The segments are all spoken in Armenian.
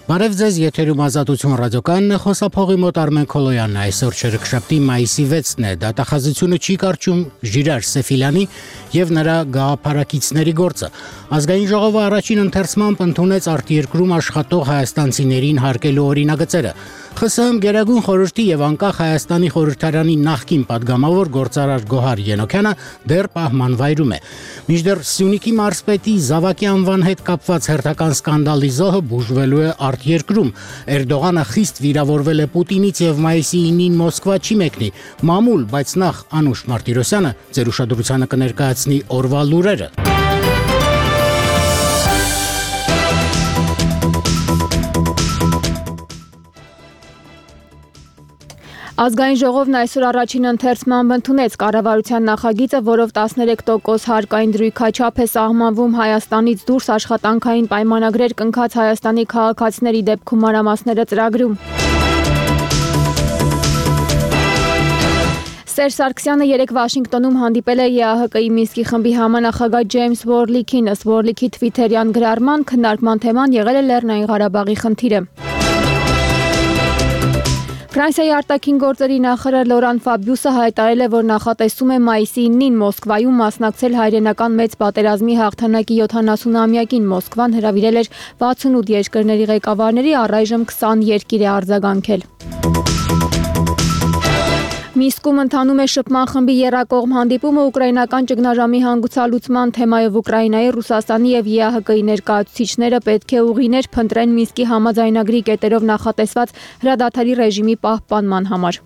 Բարև ձեզ, եթերում Ազատություն ռադիոկայանն է, խոսափողի մոտ Արմեն Քոլոյանն է, այսօր չորեքշաբթի մայիսի 6-ն է, դատախազությունը չի կարճում Ժիրայր Սեֆիլյանի եւ նրա գաղափարակիցների գործը։ Ազգային ժողովը առաջին ընթերցմամբ ընդունեց արտերկրում աշխատող հայաստանցիներին հարկելու օրինագծերը։ ԽՍՀՄ Գերագույն խորհրդի եւ անկախ Հայաստանի խորհրդարանի նախկին падգամավոր գործարար Գոհար Ենոքյանը դեռ պահմանվայրում է։ Մինչդեռ Սյունիքի մարզպետի Զավակի անվան հետ կապված հերթական սկանդալի զոհը բուժվելու է արտերկրում։ Էրդողանը խիստ վիրավորվել է Պուտինից եւ մայիսի 9-ին Մոսկվա չի մեկնի։ Մամուլ, բայց նախ Անուշ Մարտիրոսյանը ձեր ուշադրությանը կներկայացնի օրվա լուրերը։ Ազգային ժողովն այսօր առաջին ընթերցմամբ ընդունեց կառավարության նախագիծը, որով 13% հարկային դրույքաչափ է սահմանվում Հայաստանից դուրս աշխատանքային պայմանագրեր կնքած Հայաստանի քաղաքացիների դեպքում մանրամասները ծրագրում։ Սերժ Սարգսյանը երեկ Վաշինգտոնում հանդիպել է ԵԱՀԿ-ի Մինսկի խմբի համանախագահ Ջեյմս Վորլիքին, ըստ Վորլիքի թվիթերյան գրառման քննարկման թեման եղել է Լեռնային Ղարաբաղի խնդիրը։ Ֆրանսիայի արտաքին գործերի նախարար Լորան Ֆաբյուսը հայտարարել է, որ նախատեսում է մայիսի 9-ին Մոսկվայում մասնակցել հայրենական մեծ պատերազմի հաղթանակի 70-ամյակին։ Մոսկվան հրավիրել էր 68 երկրների ղեկավարների, առայժմ 20 երկիր է արձագանքել։ Մինսկում ընթանում է շփման խմբի եռակողմ հանդիպումը ուկրաինական ճգնաժամի հանգուցալուծման թեմայով Ուկրաինայի, Ռուսաստանի եւ ԵԱՀԿ-ի ներկայացուցիչները պետք է ուղիներ փնտրեն Մինսկի համաձայնագրի կետերով նախատեսված հրադադարի ռեժիմի պահպանման համար։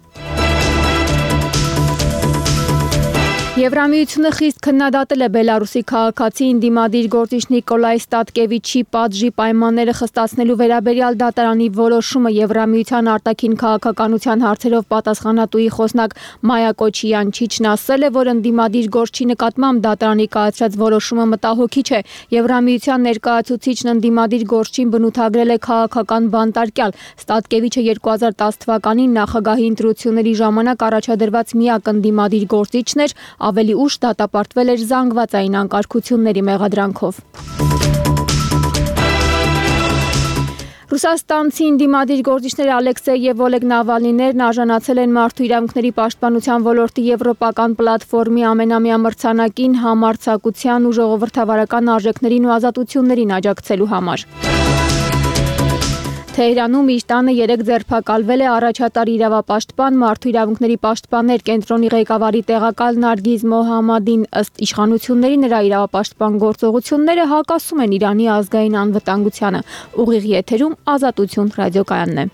Եվրամիությունը խիստ քննադատել է Բելարուսի քաղաքացի ընդդիմադիր գործիչ Նիկոլայ Ստատկևիչի պատժի պայմանները խստացնելու վերաբերյալ դատարանի որոշումը։ Եվրամիության արտաքին քաղաքականության հարցերով պատասխանատուի խոսնակ Մայա Կոչյանչիչն ասել է, որ ընդդիմադիր գործչի նկատմամբ դատարանի կայացրած որոշումը մտահոգիչ է։ Եվրամիության ներկայացուցիչն ընդդիմադիր գործչին բնութագրել է քաղաքական բանտարկյալ։ Ստատկևիչը 2010 թվականին նախագահի ընտրությունների ժամանակ առաջադրված միակ ընդդիմադիր գործիչն էր, ավելի ուշ դատապարտվել էր զանգվածային անկարգությունների մեղադրանքով։ Ռուսաստանցի ընդդիմադիր գործիչներ Ալեքսեյ եւ Օլեգ Նավալնիներն արժանացել են մարդու իրավունքների պաշտպանության ոլորտի եվրոպական պլատֆորմի ամենամյա մրցանակին համարձակության ու ժողովրդավարական արժեքներին ու ազատություններին աջակցելու համար։ Թեհրանում իր տանը երեկ ձերբակալվել է առաջատար իրավապաշտպան մարդու իրավունքների պաշտպաններ կենտրոնի ղեկավարի տեղակալ Նարգիզ Մոհամմադին, ըստ իշխանությունների նրա իրավապաշտպան գործողությունները հակասում են Իրանի ազգային անվտանգությանը։ Ուղիղ եթերում Ազատություն ռադիոկայանն է։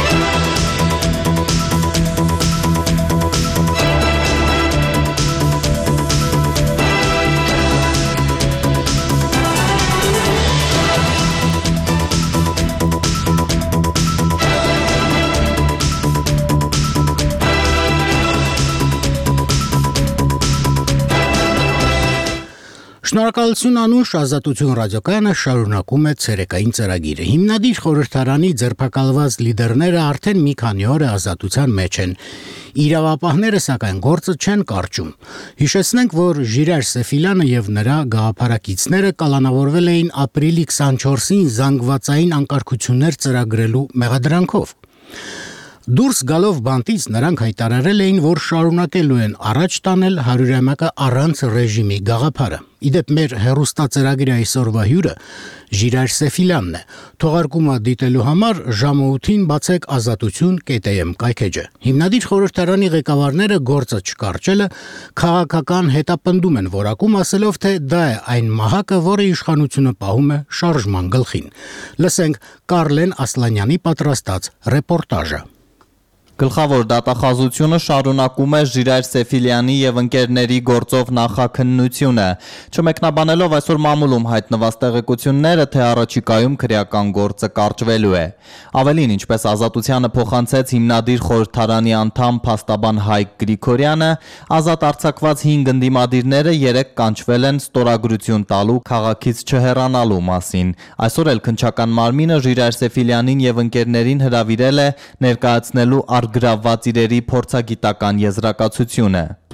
Շնորհակալություն Անուշ, Ազատություն ռադիոկայանը շարունակում է ցերեկային ծրագիրը։ Հիմնադիր խորհրդարանի ձերբակալված լիդերները արդեն մի քանի օր է ազատության մեջ են։ Իրավապահները սակայն գործը չեն կարճում։ Հիշեցնենք, որ Ժիրայր Սեֆիլյանը եւ նրա գաղափարակիցները կալանավորվել էին ապրիլի 24-ին զանգվածային անկարգություններ ծրագրելու մեղադրանքով։ Դուրս գալով բանտից նրանք հայտարարել էին, որ շարունակելու են առաջ տանել 100-ամյակը առանց ռեժիմի գաղափարը։ Իդեպ մեր հեռուստածրագրի այսօրվա հյուրը Ժիրայր Սեֆիլյանն է։ Թողարկումը դիտելու համար ժամը 8-ին բացեք azatutun.am կայքեջը։ Հիմնադիր խորհրդարանի ղեկավարները գործը չկարճելը քաղաքական հետապնդում են որակում, ասելով, թե դա է այն մահակը, որը իշխանությունը պահում է շարժման գլխին։ Լսենք Կարլեն Ասլանյանի պատրաստած ռեպորտաժը։ Գլխավոր դատախազությունը շարունակում է Ժիրայր Սեֆիլյանի եւ ընկերների գործով նախաքննությունը։ Չմեկնաբանելով այսօր մամուլում հայտնված տեղեկությունները, թե առաջիկայում քրեական գործը կարճվելու է։ Ավելին, ինչպես Ազատությանը փոխանցեց հիմնադիր խորհրդարանի անդամ փաստաբան Հայկ Գրիգորյանը, ազատ արձակված 5 ընդդիմադիրները երեկ կանչվել են ստորագրություն տալու քաղաքից չհեռանալու մասին։ Այսօր էլ քննչական մարմինը Ժիրայր Սեֆիլյանին եւ ընկերներին հրավիրել է ներկայացնելու գրավված իրերի փորձագիտական եզրակացությունը։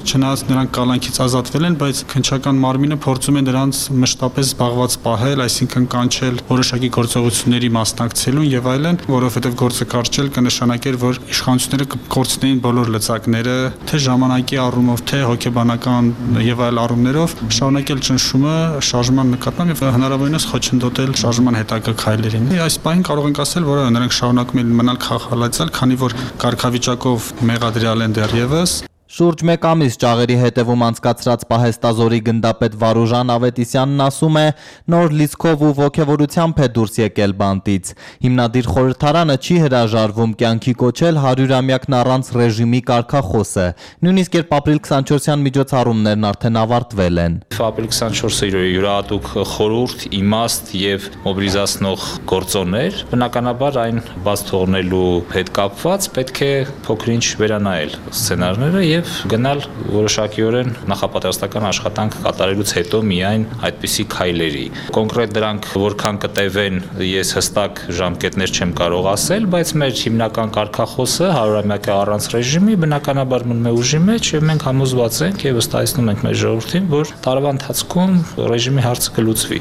Չնայած նրանք կալանքից ազատվել են, բայց քննչական մարմինը փորձում է նրանց մշտապես զբաղված պահել, այսինքն կանչել որոշակի գործողությունների մասնակցելուն եւ այլն, որովհետեւ գործը կարճել կնշանակեր, որ իշխանությունները կկորցնեին բոլոր լծակները, թե ժամանակի առումով, թե հոգեբանական եւ այլ առումներով, շարունակել ճնշումը շարժման նկատմամբ եւ հնարավորինս խոչընդոտել շարժման հետագա քայլերին։ Այս պահին կարող ենք ասել, որ նրանք շարունակում են մնալ խախալացյալ, քանի որ կարգավիճակով մեղադրյալ են դեռևս։ Շուրջ 1 ամիս ճաղերի հետևում անցկացրած Պահեստազորի գնդապետ Վարուժան Ավետիսյանն ասում է, նոր լիցքով ու ոգևորությամբ է դուրս եկել բանտից։ Հիմնադիր խորհրդարանը չի հրաժարվում կյանքի կոչել 100-ամյակն առանց ռեժիմի կարգախոսը, նույնիսկ երբ ապրիլ 24-յան միջոցառումներն արդեն ավարտվել են։ Ապրիլ 24-ը յուրահատուկ խորհուրդ, իմաստ եւ մոբիլիզացնող գործոներ, բնականաբար այն բաց թողնելու հետ կապված պետք է փոքրինչ վերանայել սցենարները եւ գնալ որոշակիորեն նախապատրաստական աշխատանք կատարելուց հետո միայն այդպիսի քայլերի։ Կոնկրետ դրանք որքան կտևեն, ես հստակ ժամկետներ չեմ կարող ասել, բայց մեր հիմնական կարգախոսը 100-ամյակը առանց ռեժիմի բնականաբար մնում է ուժի մեջ եւ մենք համոզված ենք եւ վստահեցնում ենք մեր ժողովրդին, որ տարվա ընթացքում ռեժիմի հարցը կլուծվի։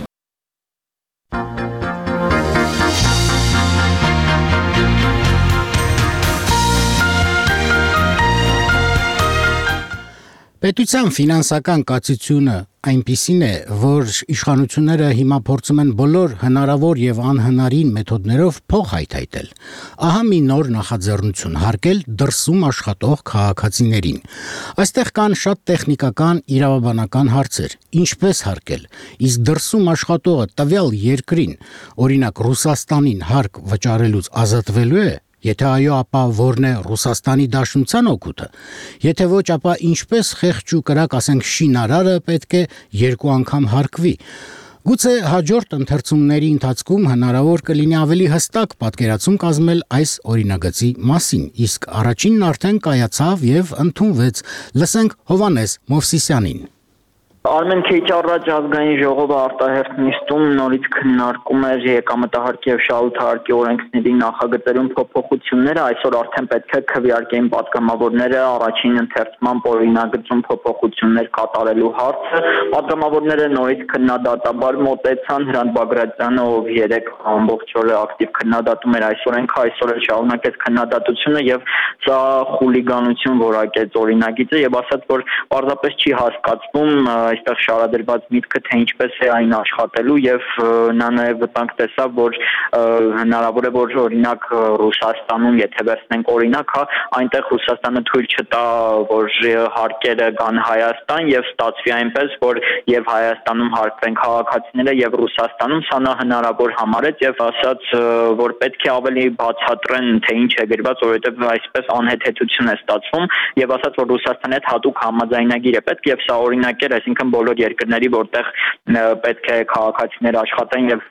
Պետության ֆինանսական կացությունը այնպիսին է, որ իշխանությունները հիմա փորձում են բոլոր հնարավոր եւ անհնարին մեթոդներով փող հայթայթել։ Ահա մի նոր նախաձեռնություն հարկել դրսում աշխատող քաղաքացիներին։ Այստեղ կան շատ տեխնիկական, իրավաբանական հարցեր։ Ինչպես հարկել։ Իսկ դրսում աշխատողը տվյալ երկրին, օրինակ Ռուսաստանին հարկ վճարելուց ազատվելու է։ Եթե այո, ապա որն է Ռուսաստանի Դաշնության օգուտը։ Եթե ոչ, ապա ինչպես խեղճ ու կրակ, ասենք շինարարը պետք է 2 անգամ հարկվի։ Գուցե հաջորդ ընթերցումների ընթացքում հնարավոր կլինի ավելի հստակ պատկերացում կազմել այս օրինագծի մասին, իսկ առաջինն արդեն կայացավ եւ ընդունվեց։ Լսենք Հովհաննես Մովսիսյանին։ Արմեն քիչ առաջ ազգային ժողովը արտահերթ նիստում նորից քննարկում էր եկամտահարկի եւ շահութահարկի օրենքների նախագծերում փոփոխությունները, այսօր արդեն պետք է քվեարկեին պատգամավորները առաջին ընթերցման օրինագծում փոփոխություններ կատարելու հարցը։ Պատգամավորները նորից քննադատաբար մոտեցան, Հրանտ Բագրատյանը, ով 3 ամբողջ օրը ակտիվ քննադատում էր այս օրենքը, այսօր էլ շարունակեց քննադատությունը եւ սա խուլիգանություն որակեց օրինագիծը եւ ասաց, որ պարզապես չի հասկացվում այստեղ շարադրված միտքը, թե ինչպես է այն աշխատելու եւ նա նաեւ վտանգ տեսավ, որ հնարավոր է, որ օրինակ Ռուսաստանում, եթե վերցնենք օրինակ, այնտեղ Ռուսաստանը թույլ չտա, որ հարկերը գան Հայաստան եւ ստացվի այնպես, որ եւ Հայաստանում հարկվեն քաղաքացիները եւ Ռուսաստանում, սա նա հնարավոր համարեց եւ ասաց, որ պետք է ավելի բացատրեն, թե ինչ է գրված, որովհետեւ այսպես անհեթեթություն է ստացվում եւ ասաց, որ Ռուսաստանի հետ հատուկ համաձայնագիր է պետք եւ սա օրինակ է, այսինքն բոլոր երկրների, որտեղ պետք է քաղաքացիներ աշխատեն եւ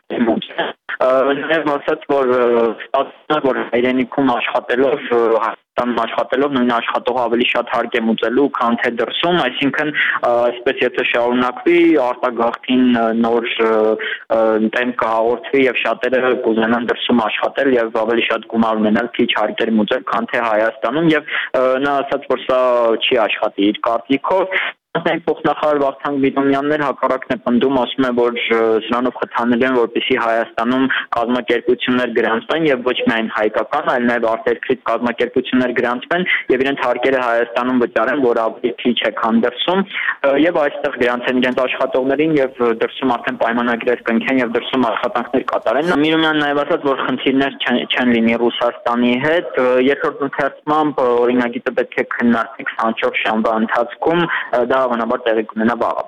Նաև ասաց, որ ստացվում է, որ հայրենիքում աշխատելով, Հայաստանում աշխատելով նույն աշխատողը ավելի շատ հարկ է մուծելու, քան թե դրսում, այսինքն այսպես եթե շարունակվի, արտագաղթին նոր տեմպ կհաղորդվի եւ շատերը կուզենան դրսում աշխատել եւ ավելի շատ գումար ունենալ, քիչ հարկեր մուծել, քան թե Հայաստանում եւ նա ասաց, որ սա չի աշխատի իր կարծիքով Փոխնախարար Վախթանգ Բիտոմյաններ հակառակն է պնդում, ասում է, որ սրանով խթանել են, որպեսզի Հայաստանում կազմակերպություններ գրանցվեն եւ ոչ միայն հայկական, այլ նաեւ արտերկրից կազմակերպություններ գրանցվեն եւ իրենց հարկերը Հայաստանում վճարեն, որ ավելի քիչ է, քան դրսում եւ այստեղ գրանցեն իրենց աշխատողներին եւ դրսում արդեն պայմանագրեր կնքեն եւ դրսում աշխատանքներ կատարեն։ Միրոմյանն նաեւ ասաց, որ խնդիրներ չեն լինի Ռուսաստանի հետ, երկրորդ ընթերցմամբ օրինագիծը պետք է քննարկվի 24 ժամվա ընթացքում, դա հավանաբար տեղի կունենա վաղը։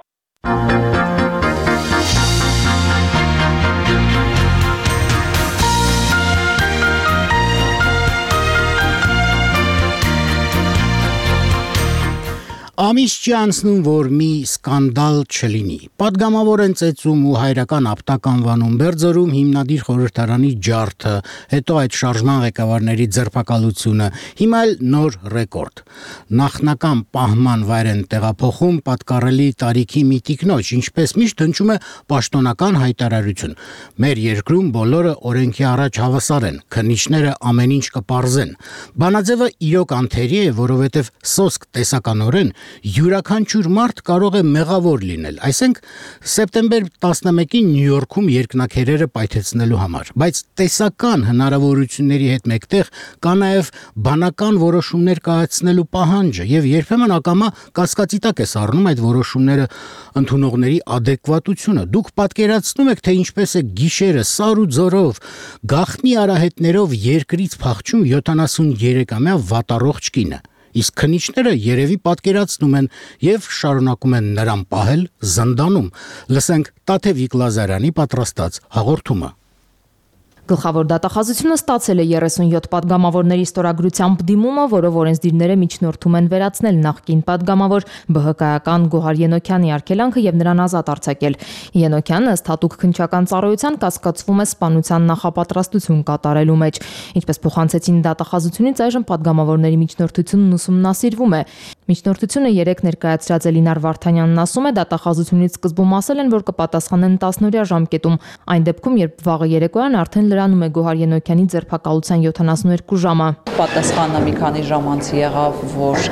Ամիս չի անցնում, որ մի սկանդալ չլինի։ Պատգամավոր են ծեծում ու հայրական ապտակ անվանում, Բերձորում հիմնադիր խորհրդարանի ջարդը, հետո այդ շարժման ղեկավարների ձերբակալությունը, հիմա էլ նոր ռեկորդ։ Նախնական պահման վայր են տեղափոխում պատկառելի տարիքի մի տիկնոջ, ինչպես միշտ հնչում է պաշտոնական հայտարարություն։ Մեր երկրում բոլորը օրենքի առաջ հավասար են, քննիչները ամեն ինչ կպարզեն։ Բանաձևը իրոք անթերի է, որովհետև սոսկ տեսականորեն յուրաքանչյուր մարդ կարող է մեղավոր լինել, այսինքն սեպտեմբեր 11-ին Նյու Յորքում երկնաքերերը պայթեցնելու համար, բայց տեսական հնարավորությունների հետ մեկտեղ կա նաև բանական որոշումներ կայացնելու պահանջը եւ երբեմն ակամա կասկածի տակ է սառնում այդ որոշումները ընդունողների adekvatությունը։ Դուք պատկերացնում եք, թե ինչպես է գիշերը սար ու ձորով գախնի արահետներով երկրից փախչում 73-ամյա վատառողջ կինը։ Իսկ քննիչները երևի պատկերացնում են եւ շարունակում են նրան պահել զնդանում։ Լսենք Տաթևիկ Լազարյանի պատրաստած հաղորդումը։ Գլխավոր դատախազությունը ստացել է 37 պատգամավորների ստորագրությամբ դիմումը, որով օրենսդիրները միջնորդում են վերացնել նախկին պատգամավոր ԲՀԿ-ական Գոհար Ենոքյանի արգելանքը եւ նրան ազատ արձակել։ Ենոքյանը ըստ հատուկ քննչական ծառայության կասկածվում է սպանության նախապատրաստություն կատարելու մեջ։ Ինչպես փոխանցեցին դատախազությունից, այժմ պատգամավորների միջնորդությունն ուսումնասիրվում է։ Միջնորդությունը 3 ներկայացրած Էլինար Վարդանյանն ասում է, դատախազությունից սկզբում ասել են, որ կպատասխանեն 10-օրյա ժամկետում, այն դեպքում, երբ վաղը երեկոյան արդեն լրանում է Գոհար Ենոքյանի ձերբակալության 72 ժամը։ Պատասխանը մի քանի ժամ անց եղավ, որ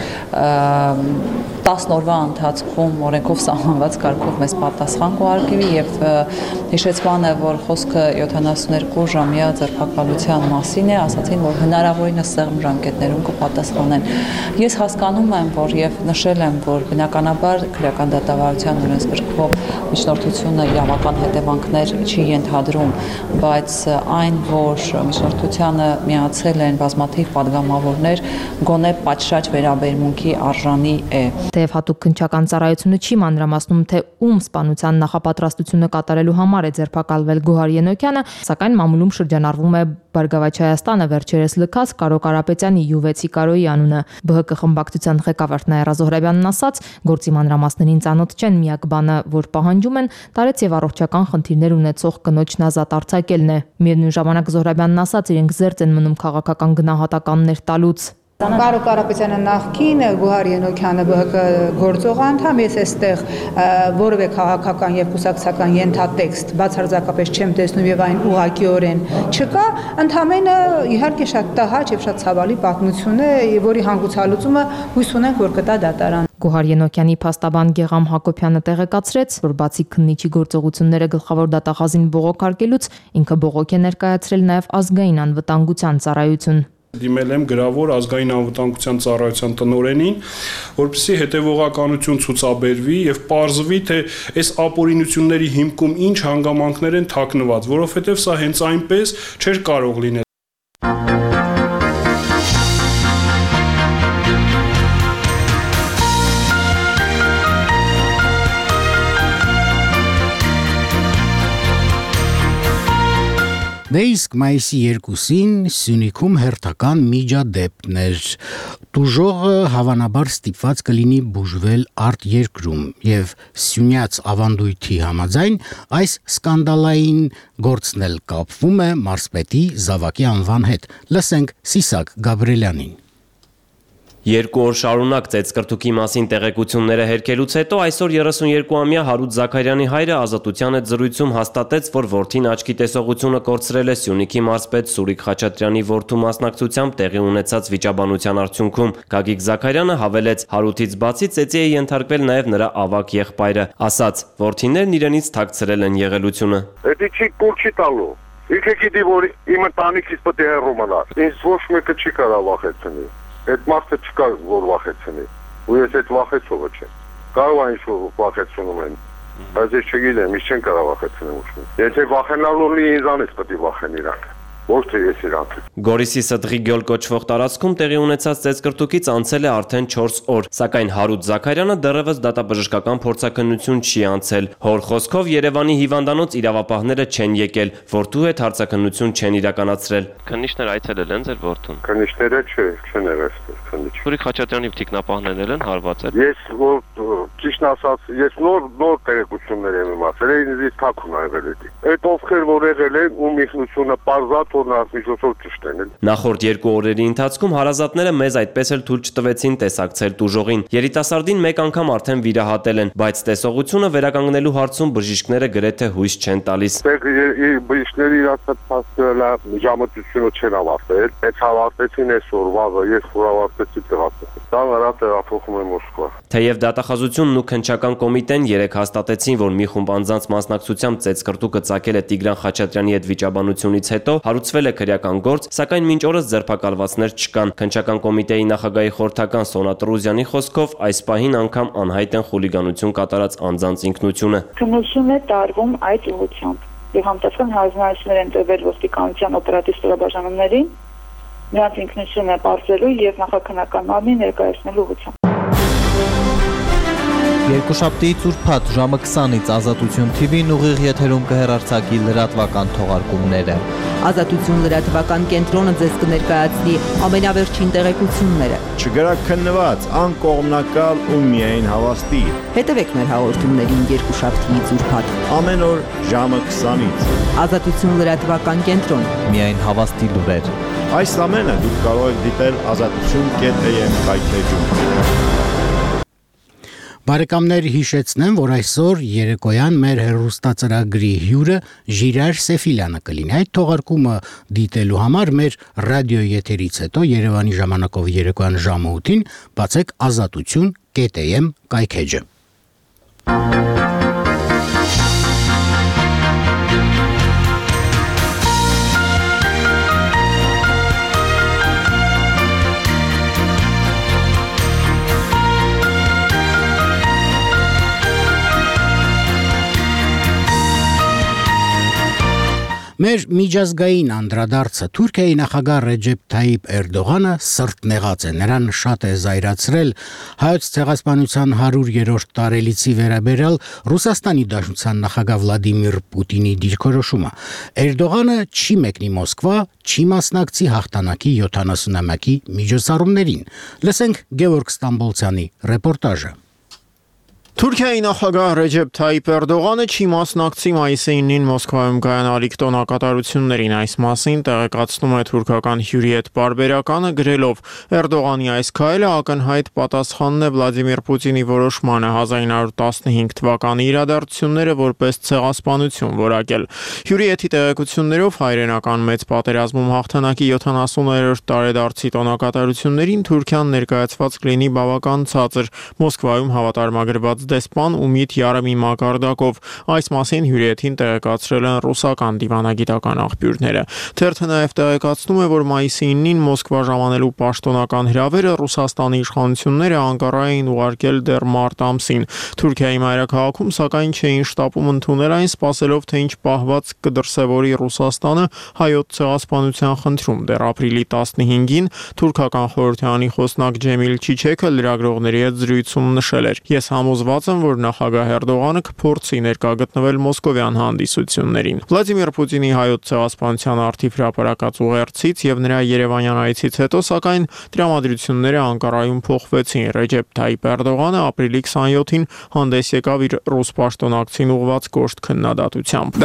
10 օրվա ընթացքում օրենքով սահմանված կարգով մեզ պատասխան կուղարկվի եւ հիշեցման է, որ խոսքը 72 ժամյա ձերբակալության մասին է, ասացին, որ հնարավորինս սեղմ ժամկետներում կպատասխանեն։ Ես հասկանում եմ, որ եւ նշել եմ, որ բնականաբար քրեական դատավարության օրենսգրքով միջնորդությունը իրավական հետևանքներ չի ենթադրում, բայց այն, որ միջնորդությանը միացել են բազմաթիվ պատգամավորներ, գոնե պատշաճ վերաբերմունքի արժանի է։ Թեև հատուկ քննչական ծառայությունը չի մանրամասնում, թե ում սպանության նախապատրաստությունը կատարելու համար է ձերբակալվել Գոհար Ենոքյանը, սակայն մամուլում շրջանառվում է Բարգավաճ Հայաստանը վերջերս լքած Կարո Կարապետյանի Յուվեցի Կարոյի անունը։ ԲՀԿ խմբակցության ղեկավար Նաիրա Զոհրաբյանն ասաց, գործի մանրամասներին ծանոթ չեն, միակ բանը, որ պահանջում են, տարեց եւ առողջական խնդիրներ ունեցող կնոջն ազատ արձակելն է։ Միևնույն ժամանակ Զոհրաբյանն ասաց, իրենք զերծ են մնում քաղաքական գնահատականներ տալուց։ Կարո Կարապետյանը նախկին, Գոհար Ենոքյանը ԲՀԿ գործող անդամ, ես այստեղ որևէ քաղաքական եւ կուսակցական ենթատեքստ բացարձակապես չեմ տեսնում եւ այն ուղղակիորեն չկա, ընդամենը իհարկե շատ տհաճ եւ շատ ցավալի պատմություն է, որի հանգուցալուծումը հույս ունենք, որ կտա դատարան։ Գոհար Ենոքյանի փաստաբան Գեգամ Հակոբյանը տեղեկացրեց, որ բացի քննիչի գործողությունները գլխավոր դատախազին բողոքարկելուց, ինքը բողոք է ներկայացրել նաեւ ազգային անվտանգության ծառայություն։ Դիմել եմ գրավոր ազգային անվտանգության ծառայության տնօրենին, որպեսզի հետևողականություն ցուցաբերվի եւ պարզվի, թե այս ապօրինությունների հիմքում ինչ հանգամանքներ են թաքնված, որովհետեւ սա հենց այնպես չէր կարող լինել։ Դե իսկ մայիսի 2-ին Սյունիքում հերթական միջադեպներ։ Տուժողը հավանաբար ստիպված կլինի բուժվել արտերկրում եւ Սյունյաց ավանդույթի համաձայն այս սկանդալային գործն էլ կապվում է մարզպետի Զավակի անվան հետ։ Լսենք Սիսակ Գաբրելյանին։ 2 օր շարունակ ծեծկրտուկի մասին տեղեկությունները հերքելուց հետո այսօր 32-ամյա Հարութ Զաքարյանի հայրը Ազատության հետ զրույցում հաստատեց, որ որդին աչքի տեսողությունը կորցրել է Սյունիքի մարզպետ Սուրիկ Խաչատրյանի որդու մասնակցությամբ տեղի ունեցած վիճաբանության արդյունքում։ Գագիկ Զաքարյանը հավելեց, Հարութից բացի ծեծի է ենթարկվել նաև նրա ավագ եղբայրը, ասաց, որդիներն իրենից թաքցրել են եղելությունը։ Դա չի կուր չի տալու։ Ինքը գիտի, որ իմ ընտանիքից պետք է հեռու մնար։ Ինձ ոչ մեկը չի կարող վախեցնել։ Այդ մարդը չկա, որ վախեցնի, ու ես այդ վախեցողը չեմ, կարող է ինչ-որ վախեցնում են, բայց ես չգիտեմ, ես չեն կարող վախեցնել ուշում, եթե վախենալու ունի ինձանից պետք է վախեն իրանք, ոչ թե ես իրանք։ Գորիսի Սդղի գյոլ կոչվող տարածքում տեղի ունեցած ծեծկրտուկից անցել է արդեն 4 օր, սակայն Հարութ Զաքարյանը դեռևս դատաբժշկական փորձաքննություն չի անցել, հոր խոսքով Երևանի հիվանդանոց իրավապահները չեն եկել, որդու հետ հարցաքննություն չեն իրականացրել։ Քննիչներ այցելել են ձեր որդուն։ Քննիչները չեն եղել քննիչ։ Սուրիկ Խաչատրյանի թիկնապահներն են հարվածել։ Ես ճիշտ ասած, ես նոր տեղեկություններ եմ իմացել, ինձ թաքուն ա եղել էդի։ Այդ ովքեր որ եղել են ու միգնությունը պարզած հաղորդողն ասմիջոցով ճիշտ են։ Նախորդ 2 օրերի ընթացքում հարազատները մեզ այդպես էլ թույլ չտվեցին տեսակցել տուժողին։ Երիտասարդին մեկ անգամ արդեն վիրահատել են, բայց տեսողությունը վերականգնելու հարցում բժիշկները գրեթե հույս չեն տալիս։ Բժիշկները իրացած փաստը միջամտությունը չեն ավարտել։ Այդ ավարտեցին այսօր վաղը, ես որ ավարտեցի տեղափոխում։ Դա վրա տեղափոխում եմ Մոսկվա։ Թեև դատախազությունն ու քննչական կոմիտեն երեկ հաստատեցին, որ մի խումբ անձանց մասնակցությամբ ծեծկռտուկը ծագել է Տիգրան Խաչատրյանի հետ վիճաբանությունից հետո, հարուցվել է քրեական գործ, սակայն մինչ օրս ձերբակալվածներ չկան։ Քննչական կոմիտեի նախագահի խորհրդական Սոնա Տրուզյանի խոսքով այս պահին անգամ անհայտ են խուլիգանություն կատարած անձանց ինքնությունը։ Քննություն է տարվում այդ ուղղությամբ։ Եվ համտեսական հանձնարարություններ են տրվել ոստիկանության օպերատիվ ստորաբաժանումներին, նրանց ինքնությունը պարզելու եւ նախաքննական մարմին ներկայացնելու ուղղությամբ։ Երկուշաբթիից ուրբաթ ժամը 20-ից Ազատություն TV-ն ուղիղ եթերում կհեռարձակի լրատվական թողարկումները։ Ազատություն լրատվական կենտրոնը ձեզ կներկայացնի ամենավերջին տեղեկությունները։ Չգրակ քննված, անկողմնակալ ու միայն հավաստի։ Հետևեք մեր հաղորդումներին երկուշաբթիից ուրբաթ։ Ամեն օր ժամը 20-ից։ Ազատություն լրատվական կենտրոն։ Միայն հավաստի լուրեր։ Այս ամենը դուք կարող եք դիտել azatutun.am կայքեջում։ Բարեկամներ, հիշեցնեմ, որ այսօր երեկոյան մեր հեռուստածրագրի հյուրը Ժիրայր Սեֆիլյանը կլինի։ Այդ թողարկումը դիտելու համար մեր ռադիո եթերից հետո Երևանի ժամանակով երեկոյան ժամը 8-ին բացեք azatutun.am կայքեջը։ Մեր միջազգային անդրադարձը Թուրքիայի նախագահ Ռեջեփ Թայիփ Էրդողանը սրտնեղած է, նրան շատ է զայրացրել հայոց ցեղասպանության 100-րդ տարելիցի վերաբերյալ Ռուսաստանի Դաշնության նախագահ Վլադիմիր Պուտինի դիրքորոշումը։ Էրդողանը չի մեկնի Մոսկվա, չի մասնակցի հաղթանակի 70-ամյակի միջոցառումներին։ Լսենք Գևորգ Ստամբոլցյանի ռեպորտաժը։ Թուրքիայի նախագահ Ռեջեփ Թայիփ Էրդողանը չի մասնակցի մայիսի 9-ին Մոսկվայում կայանալիք տոնակատարություններին։ Այս մասին տեղեկացնում է թուրքական հյուրի հետ պարբերականը գրելով. Էրդողանի այս քայլը ակնհայտ պատասխանն է Վլադիմիր Պուտինի որոշմանը 1915 թվականի իրադարձությունները որպես ցեղասպանություն որակել։ Հյուրի եթի տեղեկություններով հայրենական մեծ պատերազմում հաղթանակի 70-րդ տարեդարձի տոնակատարություններին Թուրքիան ներկայացված կլինի բավական ցածր Մոսկվայում հավատարմագրված դեսպան Ումիդ Յարեմի մակարդակով։ Այս մասին հյուրիեթին տեղեկացրել են ռուսական դիվանագիտական աղբյուրները։ Թերթը նաև տեղեկացնում է, որ մայիսի 9-ին Մոսկվա ժամանելու պաշտոնական հրավերը Ռուսաստանի իշխանությունները Անկարա էին ուղարկել դեռ մարտ ամսին։ Թուրքիայի մայրաքաղաքում սակայն չէին շտապում ընդունել այն, սպասելով թե ինչ պահված կդրսևորի Ռուսաստանը հայոց ցեղասպանության խնդրում։ Դեռ ապրիլի 15-ին թուրքական խորհրդարանի խոսնակ Ջեմիլ Չիչեքը լրագրողների հետ զրույցում նշել էր. Ես համոզված եմ, որ նախագահ Էրդողանը կփորձի ներկա գտնվել մոսկովյան հանդիսություններին։ Վլադիմիր Պուտինի հայոց ցեղասպանության արդիվ հրապարակած ուղերձից եւ նրա Երևանյան այցից հետո սակայն տրամադրությունները Անկարայում փոխվեցին։ Ռեջեփ Թայիփ Էրդողանը ապրիլի 27-ին հանդես եկավ իր ռուս պաշտոնակցին ուղղված կոշտ քննադատությամբ։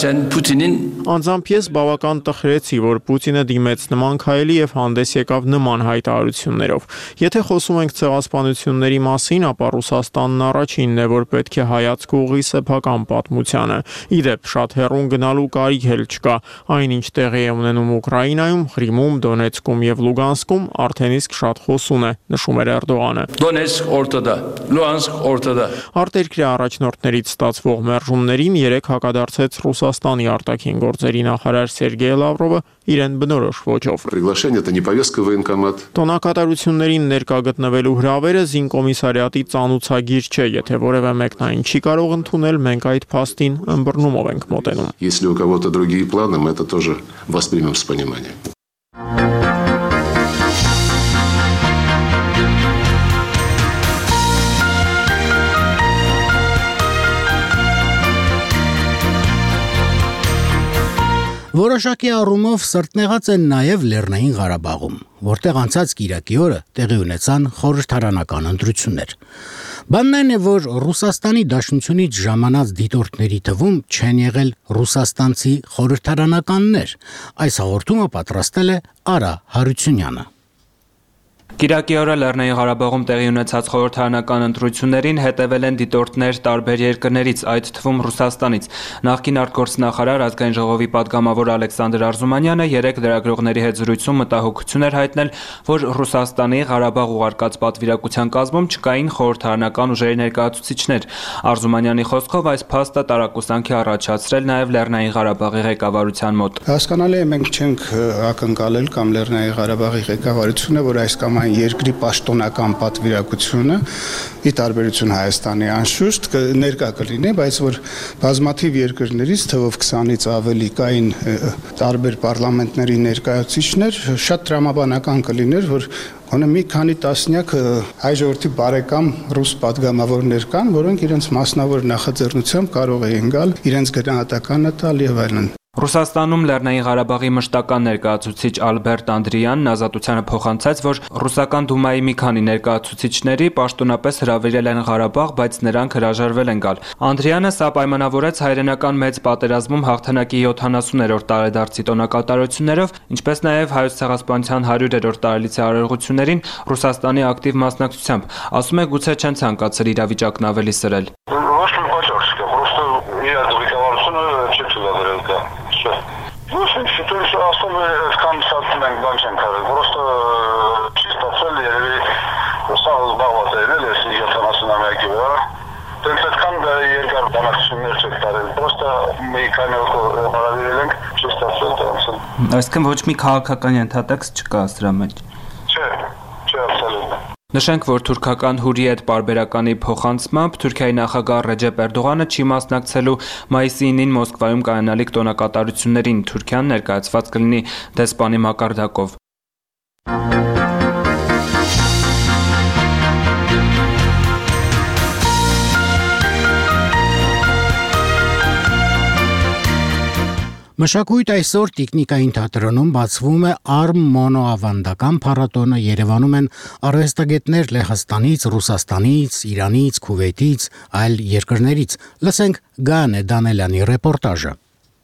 Անձամբ ես բավական տխրեցի, որ Պուտինը դիմեց նման քայլի եւ հանդես եկավ նման հայտարարություններով։ Եթե խոսում ենք ցեղասպանությունների մասին, ապա Ռուսաստանն առաջինն է, որ պետք է հայացք ուղղի սեփական պատմությանը։ Իդեպ շատ հեռուն գնալու կարիք էլ չկա։ Այնինչ տեղի է ունենում Ուկրաինայում, Ղրիմում, Դոնեցկում եւ Լուգանսկում արդեն իսկ շատ խոսուն է, նշում էր Էրդողանը։ Դոնեցկ օրտոդա, Լուգանսկ օրտոդա։ Արտերկրի առաջնորդներից ստացվող մերժումներին երեք հակադարձեց Ռուսաստանի արտաքին գործերի նախարար Սերգեյ Լավրովը իրեն բնորոշ ոճով։ Տոնակատարություններին ներկա գտնվելու հրավերը զինկոմիսարիատի ծանուցագիր չէ, եթե որևէ մեկն այն չի կարող ընդունել, մենք այդ փաստին ըմբռնումով ենք մոտենում։ Если у кого-то другие планы, мы это тоже воспримем с пониманием. Որոշակի առումով սրտնեղած են նաև Լեռնային Ղարաբաղում, որտեղ անցած կիրակի օրը տեղի ունեցան խորհրդարանական ընտրություններ։ Բանն այն է, որ Ռուսաստանի Դաշնությունից ժամանած դիտորդների թվում չեն եղել ռուսաստանցի խորհրդարանականներ։ Այս հաղորդումը պատրաստել է Արա Հարությունյանը։ Կիրակի օրը Լեռնային Ղարաբաղում տեղի ունեցած խորհրդարանական ընտրություններին հետևել են դիտորդներ տարբեր երկրներից, այդ թվում Ռուսաստանից։ Նախկին արտգործնախարար ազգային ժողովի падգամավոր Ալեքսանդր Արզումանյանը երեք լրագրողների հետ զրույցում մտահոգություն էր հայտնել, որ Ռուսաստանի Ղարաբաղ ուղարկած պատվիրակության կազմում չկային խորհրդարանական ուժերի ներկայացուցիչներ։ Արզումանյանի խոսքով այս փաստը տարակուսանքի առաջացրել նաև Լեռնային Ղարաբաղի ղեկավարության մոտ։ Հասկանալի է, մենք չենք ակնկալել կամ Լեռնային Ղարաբաղի ղեկավարությունը, որ այս կամ երկրի պաշտոնական պատվիրակությունը ի տարբերություն Հայաստանի անշուշտ ներկա կլինի, բայց որ բազմաթիվ երկրներից թվով 20-ից ավելի կային տարբեր պարլամենտների ներկայացուցիչներ, շատ տրամաբանական կլիներ, որ գոնե մի քանի տասնյակ հայ ժողովրդի բարեկամ ռուս падգամավորներ կան, որոնք իրենց մասնավոր նախաձեռնությամբ կարող էին գալ, իրենց գնահատականը տալ եւ այլն։ Ռուսաստանում Լեռնային Ղարաբաղի մշտական ներկայացուցիչ Ալբերտ Անդրիյանն ազատությանը փոխանցեց, որ ռուսական դումայի մի քանի ներկայացուցիչների պաշտոնապես հրավիրել են Ղարաբաղ, բայց նրանք հրաժարվել են գալ։ Անդրյանը սա պայմանավորեց հայրենական մեծ պատերազմում հաղթանակի 70-րդ տարեդարձի տոնակատարություններով, ինչպես նաև Հայոց ցեղասպանության 100-րդ տարելիցի արարողություններին Ռուսաստանի ակտիվ մասնակցությամբ։ Ասում է, գուցե չեն ցանկացել իրավիճակն ավելի սրել։ То есть особо консалтинг банчен карել, просто чисто цель երևի սա զբաղված է, если я տանասունամյակի վրա, դրանց այդքան երկար բանակցություններ չեք տարել, просто մի քանի օր հրավիրել ենք, чисто цель տանասուն։ Այսինքն ոչ մի քաղաքական ենթատեքստ չկա սրա մեջ։ Չէ, абсолютно։ Նշենք, որ թուրքական Հուրիետ պարբերականի փոխանցմամբ Թուրքիայի նախագահ Ռեջեփ Էրդողանը չի մասնակցելու մայիսի 9-ին Մոսկվայում կայանալիք տոնակատարություններին, Թուրքիան ներկայացված կլինի դեսպանի մակարդակով։ Մշակույթ այսօր տիկնիկային թատրոնում բացվում է Արմ մոնոավանդական փառատոնը, Երևանում են արվեստագետներ Լեհաստանից, Ռուսաստանից, Իրանից, Քուվեյթից, այլ երկրներից։ Լսենք Գանե Դանելյանի ռեպորտաժը։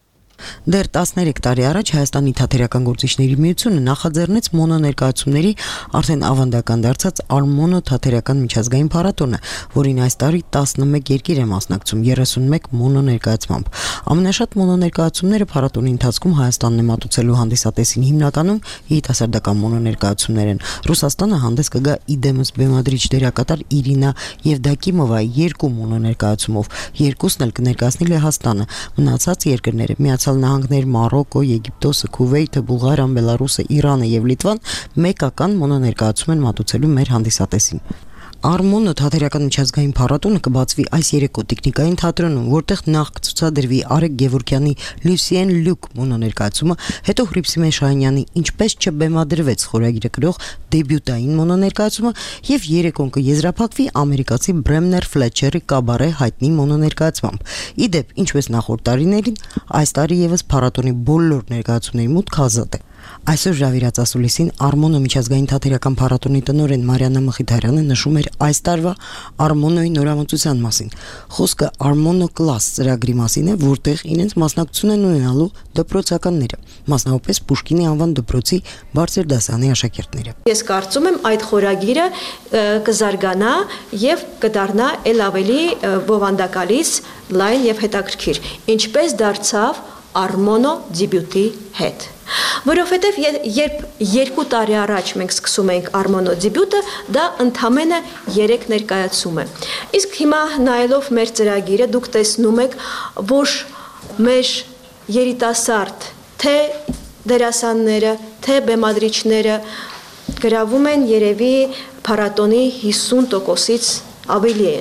Դեռ 13 տարի առաջ Հայաստանի Թատերական գործիչների միությունը նախաձեռնեց մոնոներկայացումների արդեն ավանդական դարձած Արմոնո թատերական միջազգային փառատոնը, որին այս տարի 11 երկիր է մասնակցում 31 մոնոներկայացմամբ։ Ամենաշատ մոնոներկայացումները փառատոնի ընթացքում Հայաստանն է մատուցելու հանդիսատեսին հիմնականում երիտասարդական մոնոներկայացումներ են։ Ռուսաստանը հանդես կգա իդեմս բեմադրիչ դերակատար Իրինա Եվդակիմովայի 2 մոնոներկայացումով, երկուսն էլ կներկայացնի Լեհաստանը, մնացած երկրները Միացյալ Նահանգներ, Մարոկո, Եգիպտոսը, Քուվեյթը, Բուլղարիան, Բելարուսը, Իրանը եւ Լիտվան մեկական մոնոներկայացում են մատուցելու մեր հանդիսատեսին։ Արմոնո թատերական միջազգային փառատոնը կբացվի այս երեկո տիկնիկային թատրոնում, որտեղ նախ կցուցադրվի Արեգ Գևորգյանի Լյուսիեն Լյուկ մոնոներկայացումը, հետո Հռիփսիմե Շահինյանի Ինչպես չբեմադրվեց խորագիրը գրող դեբյուտային մոնոներկայացումը եւ երեկոն կեզրափակվի ամերիկացի Բրեմներ Ֆլեչերի կաբարե հայտնի մոնոներկայացմամբ։ Իդեպ, ինչպես նախորդ տարիներին, այս տարի եւս փառատոնի բոլոր ներկայացումների մուտքը ազատ է։ Այսօր հրավիրած ասուլիսին Արմոնո միջազգային թատերական փառատոնի տնօրեն Մարիաննա Մխիթարյանը նշում էր այս տարվա Արմոնոյի նորամուծության մասին։ Խոսքը Արմոնո Class ծրագրի մասին է, որտեղ իրենց մասնակցություն են ունենալու դպրոցականները, մասնավորապես Պուշկինի անվան դպրոցի բարձր դասարանի աշակերտները։ Ես կարծում եմ այդ խորագիրը կզարգանա եւ կդառնա ել ավելի բովանդակալից, լայն եւ հետաքրքիր, ինչպես դարձավ Արմոնո դեբյուտի հետ։ Որովհետև երբ 2 տարի առաջ մենք սկսում ենք Արմոնո դեբյուտը, դա ընդամենը 3 ներկայացում է։ Իսկ հիմա նայելով մեր ծրագիրը, դուք տեսնում եք, որ մեր երիտասարդ թե դերասանները, թե բեմադրիչները գրավում են երևի փառատոնի 50%-ից ավելի են։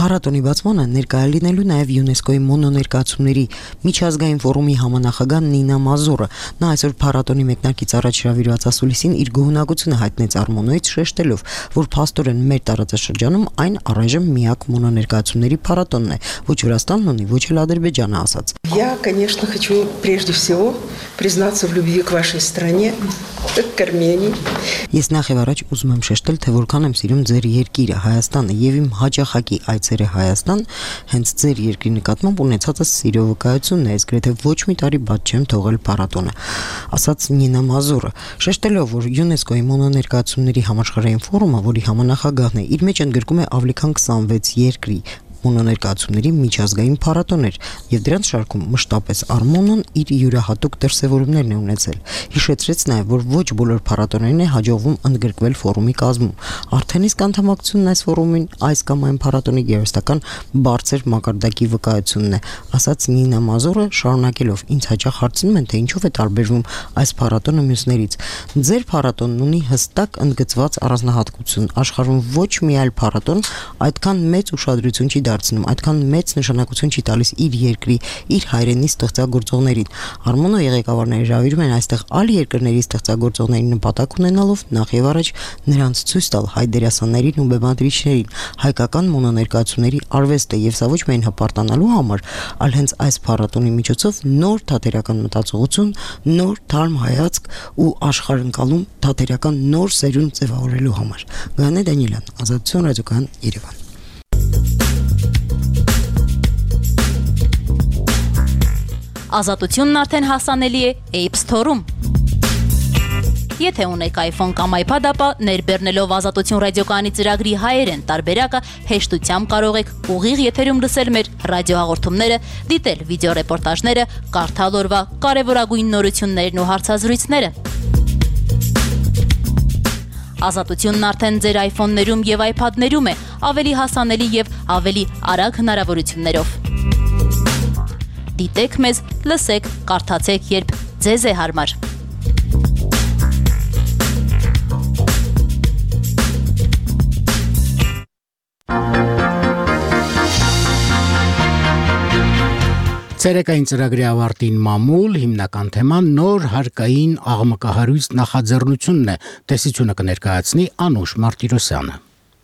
Փառատոնի բացմանը ներկայ լինելու նաև ՅՈՒՆԵՍԿՕ-ի մոնոներկայացումների միջազգային ֆորումի համանախագահ Նինա Մազուրը։ Նա այսօր փառատոնի մեկնարկից առաջ հրավիրված ասուլիսին իր գոհունակությունը հայտնեց Արմոնոյից, շեշտելով, որ փաստորեն մեր տարածաշրջանում այն առայժմ միակ մոնոներկայացումների փառատոնն է, ոչ Վրաստանն ունի, ոչ էլ Ադրբեջանը ասաց։ Я, конечно, хочу прежде всего признаться в любви к вашей стране, к Армении. Ես նախ եւ առաջ ուզում եմ շեշտել, թե որքան եմ սիրում ձեր երկիրը, Հայաստանը, եւ իմ հաճախակի այցերը Հայաստան հենց ձեր երկրի նկատմամբ ունեցածս սիրո վկայությունն է, ես գրեթե ոչ մի տարի բաց չեմ թողել փառատոնը, ասաց Նինա Մազուրը, շեշտելով, որ ՅՈՒՆԵՍԿՕ-ի մոնոներկայացումների համաշխարհային ֆորումը, որի համանախագահն է, իր մեջ ընդգրկում է ավելի քան 26 երկրի մոնոներկայացումների միջազգային փառատոներ եւ դրանց շարքում մշտապես Արմոնոն իր յուրահատուկ դրսևորումներն է ունեցել։ Հիշեցրեց նաեւ, որ ոչ բոլոր փառատոներն է հաջողվում ընդգրկվել ֆորումի կազմում։ Արդեն իսկ անդամակցությունն այս ֆորումին այս կամ այն փառատոնի գերստական բարձր մակարդակի վկայությունն է, ասաց Նինա Մազուրը, շարունակելով ինձ հաճախ հարցնում են, թե ինչով է տարբերվում այս փառատոնը մյուսներից։ Ձեր փառատոնն ունի հստակ ընդգծված առանձնահատկություն։ Աշխարհում ոչ մի այլ փառատոն այդքան մեծ ուշադրություն չի դարձնում, այդքան մեծ նշանակություն չի տալիս իր երկրի, իր հայրենի ստեղծագործողներին։ Արմոնոյի ղեկավարները հրավիրում են այստեղ այլ երկրների ստեղծագործողների նպատակ ունենալով նախ եւ առաջ նրանց ցույց տալ հայ դերասաններին ու բեմադրիչներին հայկական մոնոներկայացումների արվեստը եւ սա ոչ միայն հպարտանալու համար, այլ հենց այս փառատոնի միջոցով նոր թատերական մտածողություն, նոր թարմ հայացք ու աշխարհընկալում թատերական նոր սերունդ ձևավորելու համար։ Գանե Դանիելյան, Ազատություն ռադիոկայան, Երևան։ Ազատությունն արդեն հասանելի է App Store-ում։ Եթե ունեք iPhone կամ iPad, ապա ներբեռնելով Ազատություն ռադիոկայանի ծրագրի հայերեն տարբերակը հեշտությամբ կարող եք ուղիղ եթերում լսել մեր ռադիոհաղորդումները, դիտել վիդեոռեպորտաժները, կարդալ օրվա կարևորագույն նորություններն ու հարցազրույցները։ Ազատությունն արդեն ձեր iPhone-ներում եւ iPad-ներում է, ավելի հասանելի եւ ավելի արագ հնարավորություններով։ Դիտեք մեզ, լսեք, կարդացեք, երբ ձեզ է հարմար։ Ցերեկային ծրագրի ավարտին մամուլ հիմնական թեման նոր հարկային աղմկահարույց նախաձեռնությունն է, տեսությունը կներկայացնի Անուշ Մարտիրոսյանը։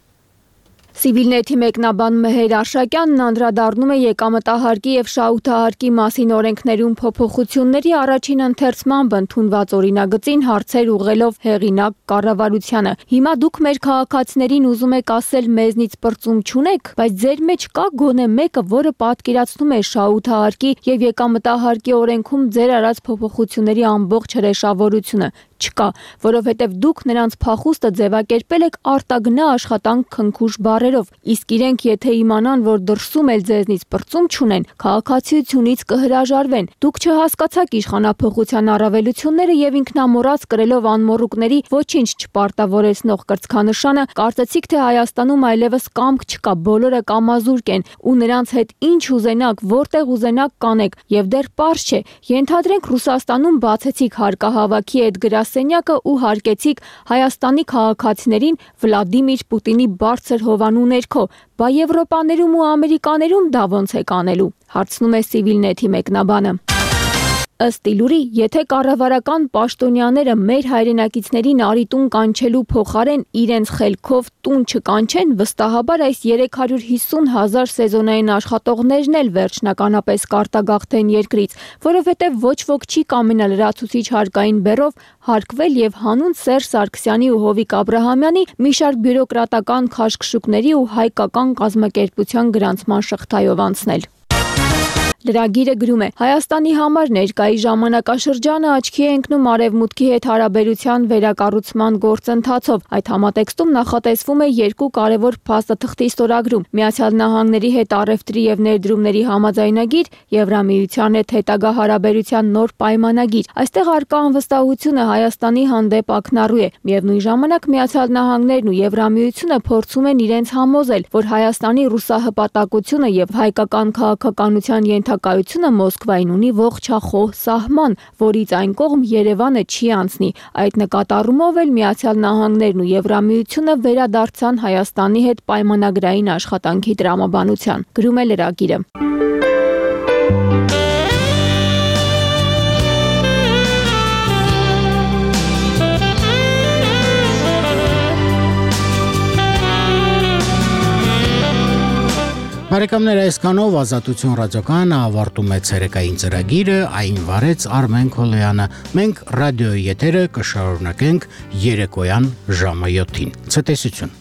Civilnet-ի մեկնաբան Մեհեր Արշակյանն անդրադառնում է եկամտահարկի եւ շահութահարկի մասին օրենքներում փոփոխությունների առաջին ընթերցմամբ ընդունված օրինագծին հարցեր ուղղելով հեղինակ կառավարությանը։ Հիմա դուք մեր քաղաքացիներին ուզում եք ասել մեզնից պրծում չունեք, բայց ձեր մեջ կա գոնե մեկը, որը պատկերացնում է շահութահարկի եւ եկամտահարկի օրենքում ձեր արած փոփոխությունների ամբողջ հրեշավորությունը։ Չկա, որովհետև դուք նրանց փախուստը ձևակերպել եք արտագնա աշխատանք քնքուշ բառերով, իսկ իրենք եթե իմանան, որ դրսում էլ ձեզնից պրծում չունեն, քաղաքացիությունից կհրաժարվեն։ Դուք չհասկացաք իշխանափոխության առավելությունները եւ ինքնամոռաց կրելով անմոռուկների ոչինչ չպարտավորեցնող կրծքանշանը, կարծեցիք, թե Հայաստանում այլևս կամք չկա, բոլորը կամազուրկ են ու նրանց հետ ինչ ուզենաք, որտեղ ուզենաք կանեք, եւ դեռ պարզ չէ, ենթադրենք Ռուսաստանում բացեցիք հարկահավաքի այդ գրասենյակը ու հարկեցիք Հայաստանի քաղաքացիներին Վլադիմիր Պուտինի բարձր հովանու ներքո, բա Եվրոպաներում ու Ամերիկաներում դա ոնց է կանելու, հարցնում է Civilnet-ի մեկնաբանը։ Ըստ Իլուրի, եթե կառավարական պաշտոնյաները մեր հայրենակիցներին արիտուն կանչելու փոխարեն իրենց խելքով տուն չկանչեն, վստահաբար այս 350,000 սեզոնային աշխատողներն էլ վերջնականապես կարտագաղթեն երկրից, որովհետև ոչ ոք չի կամենա լրացուցիչ հարկային բեռով հարկվել եւ հանուն Սերժ Սարգսյանի ու Հովիկ Աբրահամյանի մի շարք բյուրոկրատական քաշքշուկների ու հայկական կազմակերպության գրանցման շղթայով անցնել։ Լրագիրը գրում է. Հայաստանի համար ներկայի ժամանակաշրջանը աչքի է ընկնում արևմուտքի հետ հարաբերության վերակառուցման գործընթացով։ Այդ համատեքստում նախատեսվում է երկու կարևոր փաստաթղթի ստորագրում՝ Միացյալ Նահանգների հետ առևտրի եւ ներդրումների համաձայնագիր, Եվրամիության հետ հետագա հարաբերության նոր պայմանագիր։ Այստեղ արկա անվստահությունը Հայաստանի հանդեպ ակնառու է։ Միևնույն ժամանակ Միացյալ Նահանգներն ու Եվրամիությունը փորձում են իրենց համոզել, որ Հայաստանի ռուսահպատակությունը եւ հայկական քաղաքականության բացակայությունը Մոսկվային ունի ողջախոհ սահման, որից այն կողմ Երևանը չի անցնի։ Այդ նկատառումով էլ Միացյալ Նահանգներն ու Եվրամիությունը վերադարձան Հայաստանի հետ պայմանագրային աշխատանքի տրամաբանության։ Գրում է լրագիրը։ Բարեկամներ, այսքանով Ազատություն ռադիոկայանը ավարտում է ցերեկային ծրագիրը, այն վարեց Արմեն Քոլոյանը։ Մենք ռադիոյի եթերը կշարունակենք երեկոյան ժամը 7-ին։ Ցտեսություն։